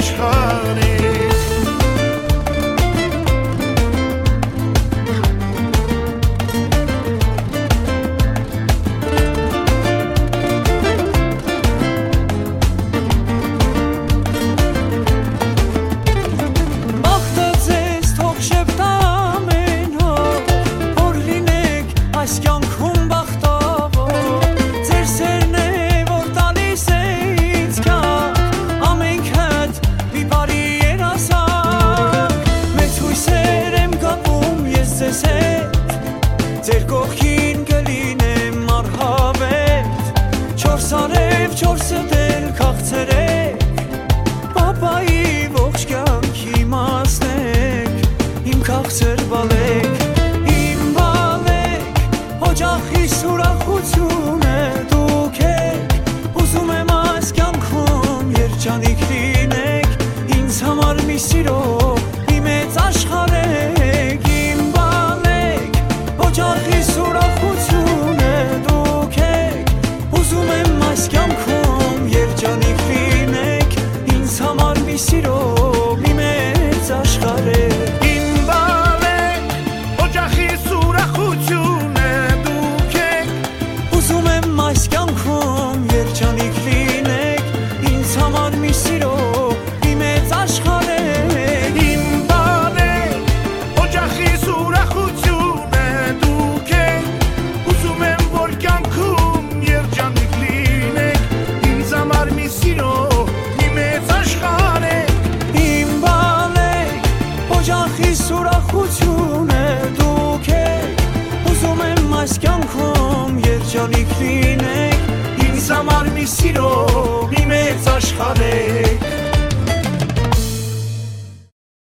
աշխարհի Ձեր կողքին կլինեմ առհավետ Չորս արև չորսը դել քաղցրեք Պապայի ողջ կյանքի մասնեք Իմ քաղցր բալեք Իմ բալեք Օջախի սուրախությունը դուք եք Ուզում եմ այս կյանքում երջանիկ լինեք Ինձ համար մի սիրո մի մեծ աշխարհեք Օջախի սուրախությունը դուք եք Ուզում եմ այս կյանքում երջանիկ լինեք Ինձ համար մի սիրո մի մեծ աշխարհ եք Իմ բալեք օջախի սուրախությունը դուք եք Ուզում եմ այս կյանքում երջանիկ լինեք Ինձ համար մի սիրո մի մեծ աշխարհ եք Իմ բալեք օջախի սուրախությունը Սուրախությունը դուք եք Ուզում եմ այս կյանքում երջանիկ լինեք Ինձ համար մի սիրո մի մեծ աշխարհ եք